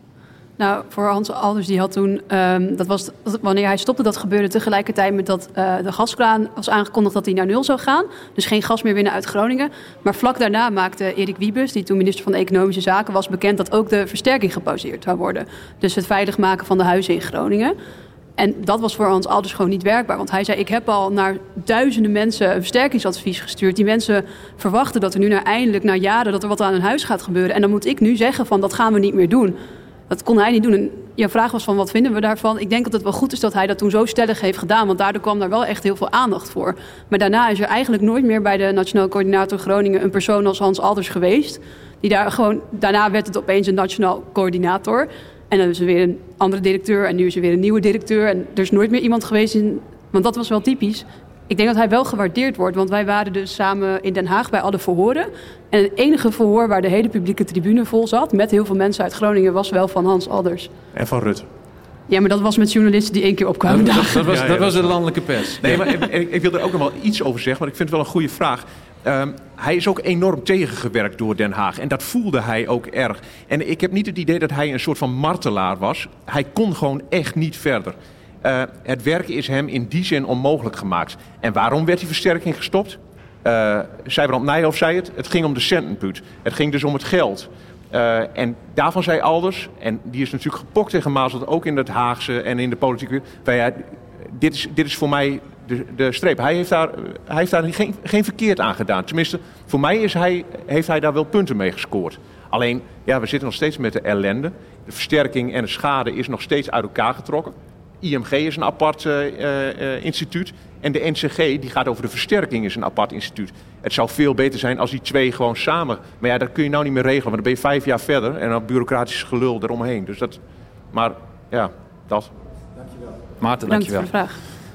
Nou, voor Hans Alders, die had toen, um, dat was wanneer hij stopte, dat gebeurde tegelijkertijd met dat uh, de gaskraan was aangekondigd dat hij naar nul zou gaan. Dus geen gas meer winnen uit Groningen. Maar vlak daarna maakte Erik Wiebes, die toen minister van Economische Zaken was, bekend dat ook de versterking gepauzeerd zou worden. Dus het veilig maken van de huizen in Groningen. En dat was voor Hans Alders gewoon niet werkbaar. Want hij zei, ik heb al naar duizenden mensen een versterkingsadvies gestuurd. Die mensen verwachten dat er nu naar eindelijk, na jaren, dat er wat aan hun huis gaat gebeuren. En dan moet ik nu zeggen van, dat gaan we niet meer doen. Dat kon hij niet doen. En jouw vraag was van, wat vinden we daarvan? Ik denk dat het wel goed is dat hij dat toen zo stellig heeft gedaan. Want daardoor kwam daar wel echt heel veel aandacht voor. Maar daarna is er eigenlijk nooit meer bij de Nationaal Coördinator Groningen een persoon als Hans Alders geweest. Die daar gewoon, daarna werd het opeens een Nationaal Coördinator. En dan is er weer een andere directeur en nu is er weer een nieuwe directeur. En er is nooit meer iemand geweest in... Want dat was wel typisch. Ik denk dat hij wel gewaardeerd wordt. Want wij waren dus samen in Den Haag bij alle verhoren. En het enige verhoor waar de hele publieke tribune vol zat, met heel veel mensen uit Groningen, was wel van Hans Alders.
En van Rutte.
Ja, maar dat was met journalisten die één keer opkwamen.
Dat, dat, dat, was, ja, ja, dat was de landelijke pers.
Nee, maar ik, ik wil er ook nog wel iets over zeggen, want ik vind het wel een goede vraag. Um, hij is ook enorm tegengewerkt door Den Haag. En dat voelde hij ook erg. En ik heb niet het idee dat hij een soort van martelaar was. Hij kon gewoon echt niet verder. Uh, het werken is hem in die zin onmogelijk gemaakt. En waarom werd die versterking gestopt? Uh, Sijbrand Nijhoff zei het. Het ging om de centenput. Het ging dus om het geld. Uh, en daarvan zei Alders, en die is natuurlijk gepokt en gemazeld, ook in het Haagse en in de politiek. Ja, dit, is, dit is voor mij de, de streep. Hij heeft daar, hij heeft daar geen, geen verkeerd aan gedaan. Tenminste, voor mij is hij, heeft hij daar wel punten mee gescoord. Alleen, ja, we zitten nog steeds met de ellende. De versterking en de schade is nog steeds uit elkaar getrokken. I M G is een apart uh, uh, instituut. En de N C G, die gaat over de versterking, is een apart instituut. Het zou veel beter zijn als die twee gewoon samen... Maar ja, dat kun je nou niet meer regelen, want dan ben je vijf jaar verder... en dan bureaucratisch gelul eromheen. Dus dat... Maar ja, dat.
Dankjewel. Maarten,
Bedankt
dankjewel.
voor de vraag.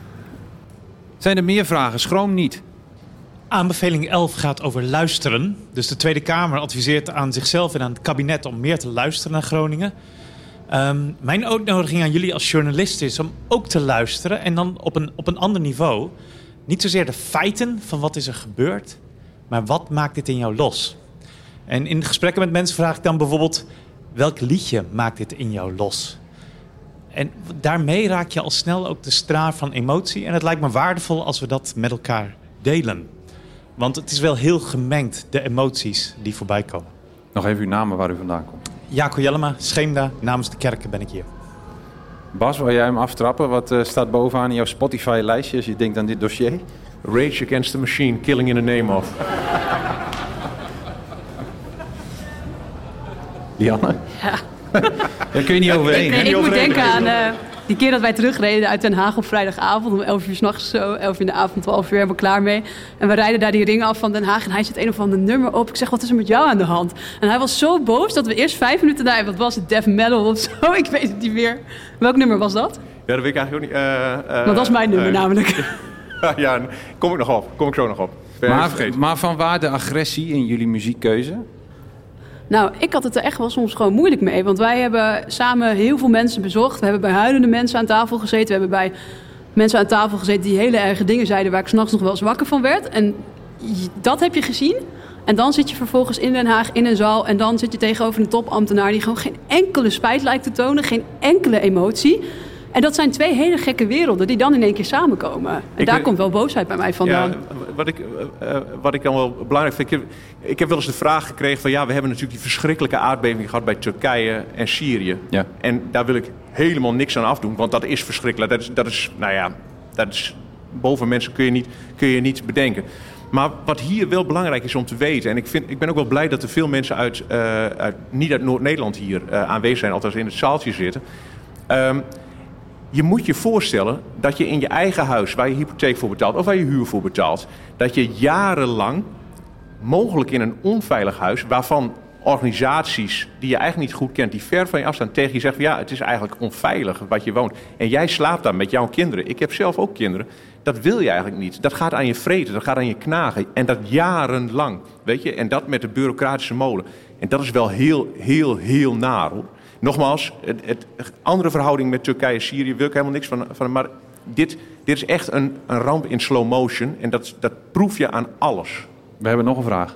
Zijn er meer vragen? Schroom niet.
Aanbeveling elf gaat over luisteren. Dus de Tweede Kamer adviseert aan zichzelf en aan het kabinet om meer te luisteren naar Groningen. Um, mijn uitnodiging aan jullie als journalisten is om ook te luisteren en dan op een, op een ander niveau. Niet zozeer de feiten van wat is er gebeurd, maar wat maakt dit in jou los? En in gesprekken met mensen vraag ik dan bijvoorbeeld, welk liedje maakt dit in jou los? en daarmee raak je al snel ook de straal van emotie. En het lijkt me waardevol als we dat met elkaar delen. Want het is wel heel gemengd, de emoties die voorbij komen.
Nog even uw namen waar u vandaan komt.
Jaco Jellema, Scheemda, namens de kerken ben ik hier.
Bas, wil jij hem aftrappen? Wat uh, staat bovenaan in jouw Spotify-lijstje als je denkt aan dit dossier?
Rage Against the Machine, Killing in the Name of.
Lianne?
Ja.
Daar kun je niet overheen.
Ik, nee, ik moet denken aan uh, die keer dat wij terugreden uit Den Haag op vrijdagavond. Om elf uur 's nachts zo, elf uur in de avond, twaalf uur helemaal klaar mee. En we rijden daar die ring af van Den Haag. En hij zet een of ander nummer op. Ik zeg, wat is er met jou aan de hand? En hij was zo boos dat we eerst vijf minuten daar... Wat was het? Death metal of zo? Ik weet het niet meer. Welk nummer was dat?
Ja, dat weet ik eigenlijk ook niet. Uh, uh,
dat was mijn nummer uh, namelijk.
Ja, kom ik nog op. Kom ik zo nog op.
Maar, maar van waar de agressie in jullie muziekkeuze?
Nou, ik had het er echt wel soms gewoon moeilijk mee. Want wij hebben samen heel veel mensen bezocht. We hebben bij huilende mensen aan tafel gezeten. We hebben bij mensen aan tafel gezeten die hele erge dingen zeiden... waar ik 's nachts nog wel eens wakker van werd. En dat heb je gezien. En dan zit je vervolgens in Den Haag in een zaal... en dan zit je tegenover een topambtenaar... die gewoon geen enkele spijt lijkt te tonen. Geen enkele emotie. En dat zijn twee hele gekke werelden die dan in één keer samenkomen. En ik daar weet, komt wel boosheid bij mij vandaan.
Ja, wat ik, uh, wat ik dan wel belangrijk vind... Ik heb, ik heb wel eens de vraag gekregen van... ja, we hebben natuurlijk die verschrikkelijke aardbeving gehad... bij Turkije en Syrië. Ja. En daar wil ik helemaal niks aan afdoen. Want dat is verschrikkelijk. Dat is, dat is nou ja, dat is, boven mensen kun je, niet, kun je niet bedenken. Maar wat hier wel belangrijk is om te weten... en ik, vind, ik ben ook wel blij dat er veel mensen uit... Uh, uit niet uit Noord-Nederland hier uh, aanwezig zijn... althans in het zaaltje zitten... Um, Je moet je voorstellen dat je in je eigen huis... waar je hypotheek voor betaalt of waar je huur voor betaalt... dat je jarenlang, mogelijk in een onveilig huis... waarvan organisaties die je eigenlijk niet goed kent... die ver van je afstaan tegen je zeggen... ja, het is eigenlijk onveilig wat je woont. En jij slaapt daar met jouw kinderen. Ik heb zelf ook kinderen. Dat wil je eigenlijk niet. Dat gaat aan je vreten, dat gaat aan je knagen. En dat jarenlang, weet je. En dat met de bureaucratische molen. En dat is wel heel, heel, heel naar, hoor. Nogmaals, het, het andere verhouding met Turkije en Syrië wil ik helemaal niks van. van maar dit, dit is echt een, een ramp in slow motion. En dat, dat proef je aan alles.
We hebben nog een vraag.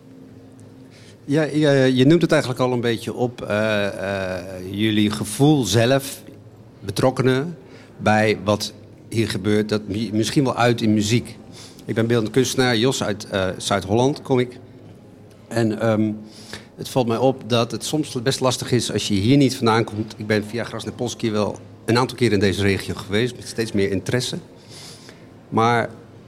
Ja, je, je noemt het eigenlijk al een beetje op. Uh, uh, jullie gevoel zelf, betrokkenen bij wat hier gebeurt. Dat misschien wel uit in muziek. Ik ben beeldend kunstenaar, Jos uit uh, Zuid-Holland kom ik. En... Um, Het valt mij op dat het soms best lastig is als je hier niet vandaan komt. Ik ben via Krasnopolski wel een aantal keer in deze regio geweest... met steeds meer interesse. Maar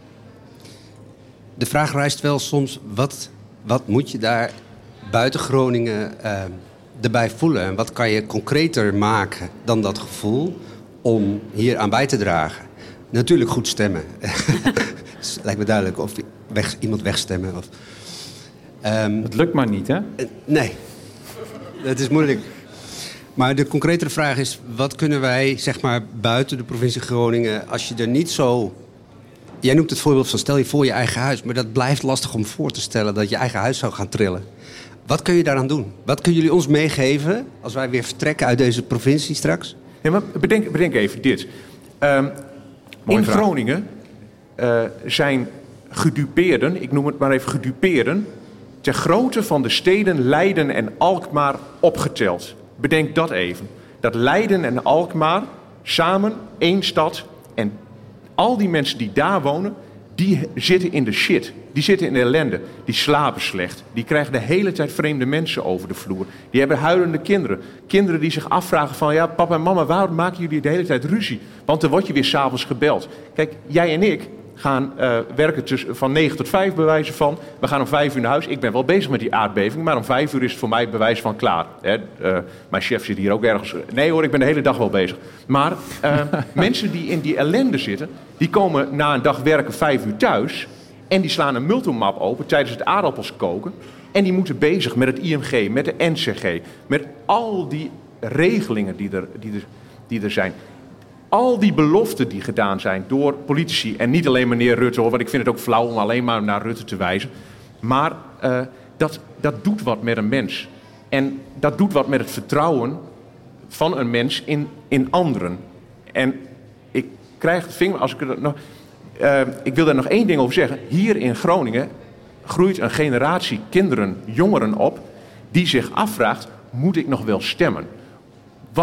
de vraag rijst wel soms... wat, wat moet je daar buiten Groningen uh, erbij voelen? En wat kan je concreter maken dan dat gevoel... om hier aan bij te dragen? Natuurlijk goed stemmen. Het lijkt me duidelijk of weg, iemand wegstemmen... Of, Um,
het lukt maar niet, hè?
Uh, nee, het is moeilijk. Maar de concretere vraag is... wat kunnen wij, zeg maar, buiten de provincie Groningen... als je er niet zo... Jij noemt het voorbeeld van stel je voor je eigen huis... maar dat blijft lastig om voor te stellen... dat je eigen huis zou gaan trillen. Wat kun je daaraan doen? Wat kunnen jullie ons meegeven... als wij weer vertrekken uit deze provincie straks?
Ja, maar bedenk, bedenk even dit. Um, in vraag. Groningen uh, zijn gedupeerden... ik noem het maar even gedupeerden... ter grootte van de steden Leiden en Alkmaar opgeteld. Bedenk dat even. Dat Leiden en Alkmaar samen één stad... en al die mensen die daar wonen, die zitten in de shit. Die zitten in de ellende. Die slapen slecht. Die krijgen de hele tijd vreemde mensen over de vloer. Die hebben huilende kinderen. Kinderen die zich afvragen van... ja, papa en mama, waarom maken jullie de hele tijd ruzie? Want dan word je weer 's avonds gebeld. Kijk, jij en ik... gaan uh, werken tussen, van negen tot vijf bij wijze van. We gaan om vijf uur naar huis. Ik ben wel bezig met die aardbeving, maar om vijf uur is het voor mij bewijs van klaar. Hè? Uh, mijn chef zit hier ook ergens. Nee hoor, ik ben de hele dag wel bezig. Maar uh, mensen die in die ellende zitten, die komen na een dag werken vijf uur thuis en die slaan een multimap open tijdens het aardappels koken en die moeten bezig met het I M G, met de N C G, met al die regelingen die er, die er, die er zijn. Al die beloften die gedaan zijn door politici... en niet alleen meneer Rutte, hoor, want ik vind het ook flauw om alleen maar naar Rutte te wijzen. Maar uh, dat, dat doet wat met een mens. En dat doet wat met het vertrouwen van een mens in, in anderen. En ik krijg het vinger... Als ik, er nog, uh, ik wil daar nog één ding over zeggen. Hier in Groningen groeit een generatie kinderen, jongeren op... die zich afvraagt, moet ik nog wel stemmen? Wat...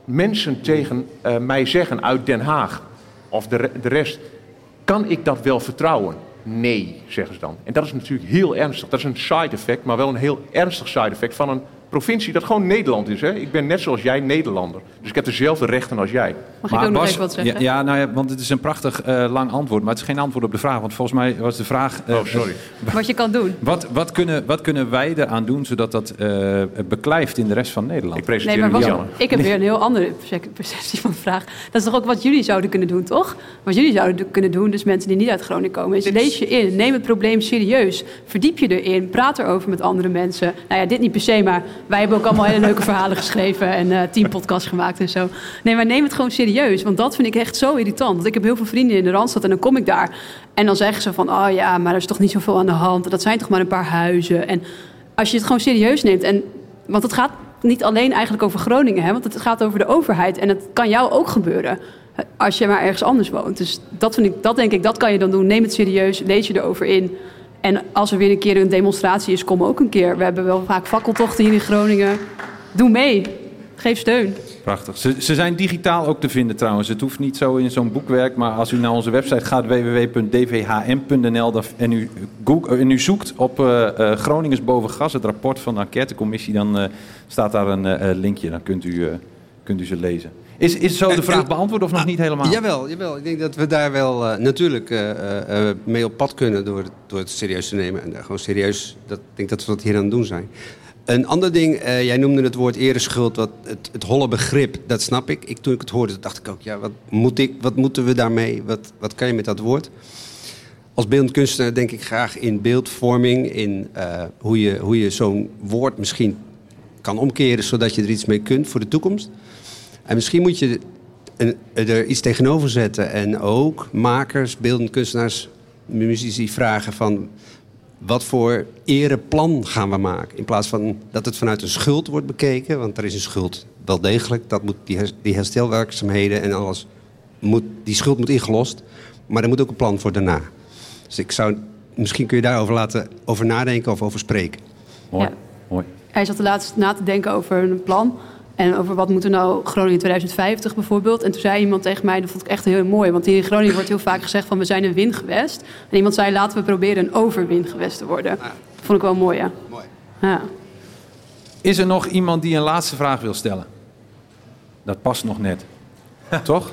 mensen tegen uh, mij zeggen uit Den Haag of de, de rest, kan ik dat wel vertrouwen? Nee, zeggen ze dan. En dat is natuurlijk heel ernstig. Dat is een side effect, maar wel een heel ernstig side effect van een provincie dat gewoon Nederland is. Hè? Ik ben net zoals jij Nederlander. Dus ik heb dezelfde rechten als jij.
Mag ik ook nog even wat zeggen?
Ja, ja, nou ja, want het is een prachtig uh, lang antwoord. Maar het is geen antwoord op de vraag. Want volgens mij was de vraag... Uh,
oh, sorry.
Wat je kan doen.
Wat, wat, kunnen, wat kunnen wij eraan doen zodat dat uh, beklijft in de rest van Nederland?
Ik presenteer
nee, maar
Janne.
wat, ik heb weer een heel andere perceptie van de vraag. Dat is toch ook wat jullie zouden kunnen doen, toch? Wat jullie zouden kunnen doen, dus mensen die niet uit Groningen komen, is lees je in, neem het probleem serieus. Verdiep je erin, praat erover met andere mensen. Nou ja, dit niet per se, maar wij hebben ook allemaal hele leuke verhalen geschreven en uh, tien podcasts gemaakt en zo. Nee, maar neem het gewoon serieus, want dat vind ik echt zo irritant. Want ik heb heel veel vrienden in de Randstad en dan kom ik daar en dan zeggen ze van, oh ja, maar er is toch niet zoveel aan de hand. Dat zijn toch maar een paar huizen. En als je het gewoon serieus neemt, en, want het gaat niet alleen eigenlijk over Groningen, hè, want het gaat over de overheid en het kan jou ook gebeuren als je maar ergens anders woont. Dus dat, vind ik, dat denk ik, dat kan je dan doen. Neem het serieus, lees je erover in. En als er weer een keer een demonstratie is, kom ook een keer. We hebben wel vaak fakkeltochten hier in Groningen. Doe mee. Geef steun.
Prachtig. Ze, ze zijn digitaal ook te vinden trouwens. Het hoeft niet zo in zo'n boekwerk. Maar als u naar onze website gaat, w w w punt d v h m punt n l... en u, Google, en u zoekt op uh, uh, Groningers boven gas, het rapport van de enquêtecommissie, dan uh, staat daar een uh, linkje. Dan kunt u, uh, kunt u ze lezen. Is, is zo de vraag beantwoord of nog niet helemaal?
Jawel, jawel. Ik denk dat we daar wel uh, natuurlijk uh, uh, mee op pad kunnen door, door het serieus te nemen. En uh, gewoon serieus, dat, ik denk dat we dat hier aan het doen zijn. Een ander ding, uh, jij noemde het woord ereschuld, wat, het, het holle begrip, dat snap ik. ik. Toen ik het hoorde, dacht ik ook, ja, wat, moet ik, wat moeten we daarmee? Wat, wat kan je met dat woord? Als beeldend kunstenaar denk ik graag in beeldvorming, in uh, hoe je, hoe je zo'n woord misschien kan omkeren, zodat je er iets mee kunt voor de toekomst. En misschien moet je een, er iets tegenover zetten en ook makers, beeldend kunstenaars, muzici vragen van, wat voor ereplan gaan we maken? In plaats van dat het vanuit een schuld wordt bekeken, want er is een schuld wel degelijk. Dat moet die, die herstelwerkzaamheden en alles, moet, die schuld moet ingelost. Maar er moet ook een plan voor daarna. Dus ik zou, misschien kun je daarover laten over nadenken of over spreken.
Mooi,
ja.
mooi.
Hij zat laatst na te denken over een plan. En over wat moet er nou Groningen twintig vijftig bijvoorbeeld. En toen zei iemand tegen mij, dat vond ik echt heel mooi. Want hier in Groningen wordt heel vaak gezegd van we zijn een windgewest. En iemand zei laten we proberen een overwindgewest te worden. Dat vond ik wel mooi, ja.
Mooi.
Ja.
Is er nog iemand die een laatste vraag wil stellen? Dat past nog net. Toch?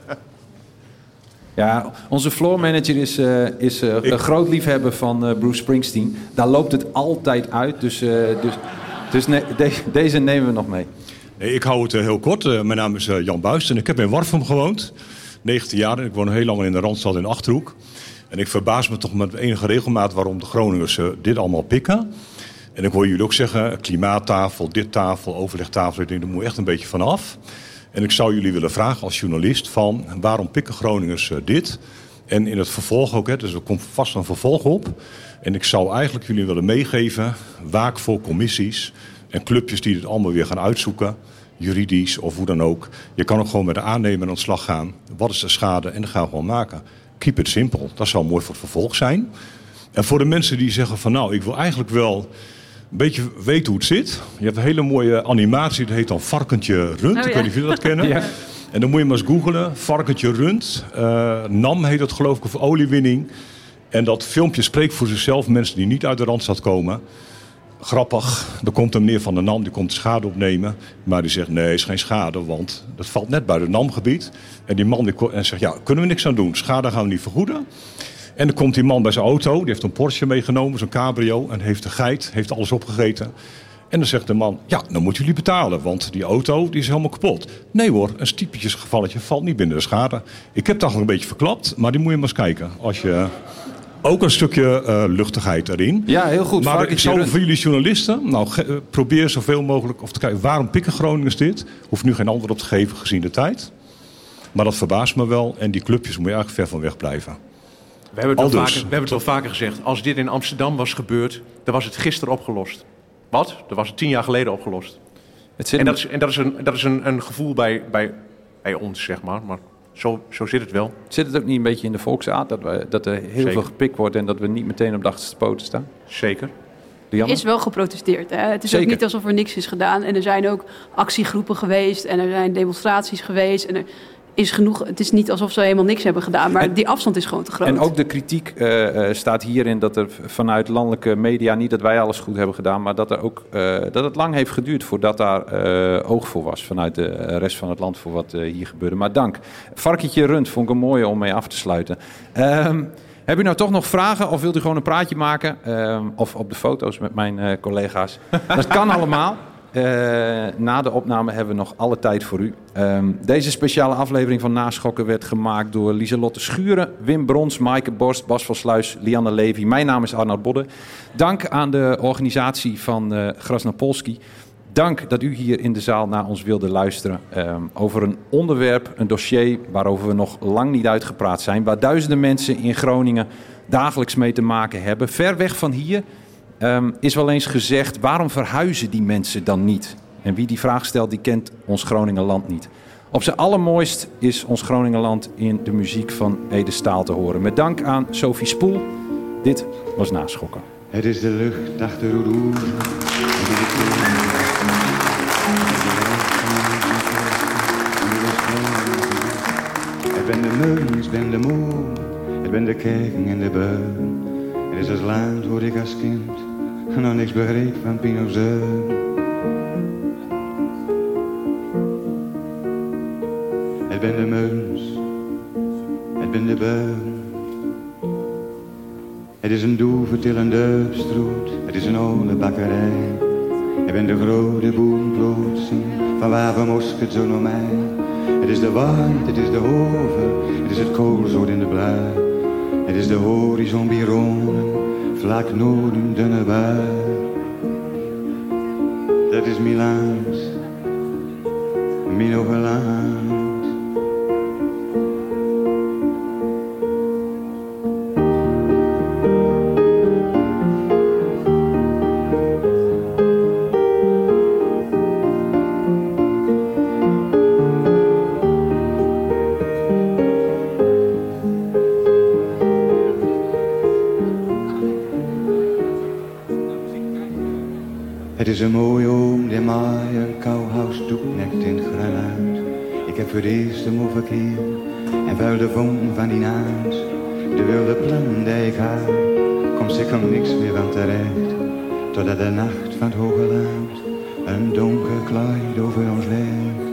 Ja, onze floor manager is, uh, is uh, een groot liefhebber van uh, Bruce Springsteen. Daar loopt het altijd uit. Dus, uh, dus, dus ne- de- deze nemen we nog mee.
Nee, ik hou het uh, heel kort. Uh, mijn naam is uh, Jan Buist en ik heb in Warffum gewoond. negentien jaar en ik woon heel lang in de Randstad in de Achterhoek. En ik verbaas me toch met enige regelmaat waarom de Groningers uh, dit allemaal pikken. En ik hoor jullie ook zeggen, klimaattafel, dit tafel, overlegtafel. Ik denk, daar moet je echt een beetje van af. En ik zou jullie willen vragen als journalist van waarom pikken Groningers uh, dit? En in het vervolg ook, hè, dus er komt vast een vervolg op. En ik zou eigenlijk jullie willen meegeven, waak voor commissies en clubjes die dit allemaal weer gaan uitzoeken. Juridisch of hoe dan ook. Je kan ook gewoon met de aannemer aan de slag gaan. Wat is de schade? En dan gaan we gewoon maken. Keep it simple. Dat zou mooi voor het vervolg zijn. En voor de mensen die zeggen van nou, ik wil eigenlijk wel een beetje weten hoe het zit. Je hebt een hele mooie animatie, dat heet dan Varkentje Rund.
Oh,
ik
ja.
weet niet of jullie dat kennen.
Ja.
En dan moet je maar eens googlen. Varkentje Rund. Uh, NAM heet dat geloof ik, of oliewinning. En dat filmpje spreekt voor zichzelf. Mensen die niet uit de Randstad komen. Grappig. Er komt een meneer van de NAM, die komt de schade opnemen. Maar die zegt nee, is geen schade, want dat valt net buiten het NAM-gebied. En die man die ko- en zegt ja, kunnen we niks aan doen. Schade gaan we niet vergoeden. En dan komt die man bij zijn auto, die heeft een Porsche meegenomen, zo'n cabrio. En heeft de geit, heeft alles opgegeten. En dan zegt de man, ja, dan moeten jullie betalen, want die auto die is helemaal kapot. Nee hoor, een typisch gevalletje valt niet binnen de schade. Ik heb dat nog een beetje verklapt, maar die moet je maar eens kijken. Als je ook een stukje uh, luchtigheid erin.
Ja, heel goed.
Maar ik zou
Rund.
voor jullie journalisten, nou ge- uh, probeer zoveel mogelijk of te kijken, waarom pikken Groningers dit? Hoef nu geen antwoord op te geven gezien de tijd. Maar dat verbaast me wel en die clubjes moet je eigenlijk ver van weg blijven.
We hebben, het wel
Aldus.
vaker, we hebben het wel vaker gezegd. Als dit in Amsterdam was gebeurd, dan was het gisteren opgelost. Wat? Dan was het tien jaar geleden opgelost.
Het zit
En dat is, en dat is, een, dat is een, een gevoel bij, bij, bij ons, zeg maar. Maar zo, zo zit het wel.
Zit het ook niet een beetje in de volksaard dat, we, dat er heel
Zeker.
veel gepikt wordt en dat we niet meteen op de achterste poten staan?
Zeker.
Rianne?
is wel geprotesteerd. Hè? Het is
Zeker.
ook niet alsof er niks is gedaan. En er zijn ook actiegroepen geweest en er zijn demonstraties geweest. En er is genoeg. Het is niet alsof ze helemaal niks hebben gedaan, maar
En-
die afstand is gewoon te groot.
En ook de kritiek uh, uh, staat hierin dat er vanuit landelijke media, niet dat wij alles goed hebben gedaan, maar dat, er ook, uh, dat het lang heeft geduurd voordat daar uh, oog voor was vanuit de rest van het land voor wat uh, hier gebeurde. Maar dank. Varkentje Rund vond ik een mooie om mee af te sluiten. Um, Heb u nou toch nog vragen of wilt u gewoon een praatje maken? Um, of op de foto's met mijn uh, collega's? Dat kan allemaal. Uh, na de opname hebben we nog alle tijd voor u. Um, deze speciale aflevering van Naschokken werd gemaakt door Lieselotte Schuren, Wim Brons, Maaike Borst, Bas van Sluis, Lianne Levy. Mijn naam is Arnoud Bodde. Dank aan de organisatie van uh, Krasnopolski. Dank dat u hier in de zaal naar ons wilde luisteren um, over een onderwerp, een dossier waarover we nog lang niet uitgepraat zijn, waar duizenden mensen in Groningen dagelijks mee te maken hebben. Ver weg van hier um, is wel eens gezegd, waarom verhuizen die mensen dan niet? En wie die vraag stelt, die kent ons Groningenland niet. Op zijn allermooist is ons Groningenland in de muziek van Ede Staal te horen. Met dank aan Sophie Spoel. Dit was Naschokken.
Het is de lucht achter de roer. Het ben de meulens, ben de moer, het ben de kerken en de beun. Het is het land waar ik als kind nog niks begreep van Pino's deun. Het ben de meulens, het ben de beun. Het is een doevertillende stroet, het is een oude bakkerij. Ik ben de grote boerenplotsen, van waar we mosket zo naar mij. Het is de waard, het is de hoven, het is het koolzoot in de blui. Het is de horizon bironen, vlak noorden dunne bui. Dat is Milaans, mijn oude land. Het is een mooie oom die mij een kouhuis toeknekt in het granaat. Ik heb voor het eerst hem overkeer en vuil de vonk van die naad. De wilde plan die ik had, komt zeker niks meer van terecht. Totdat de nacht van het hoge land een donker kleid over ons legt.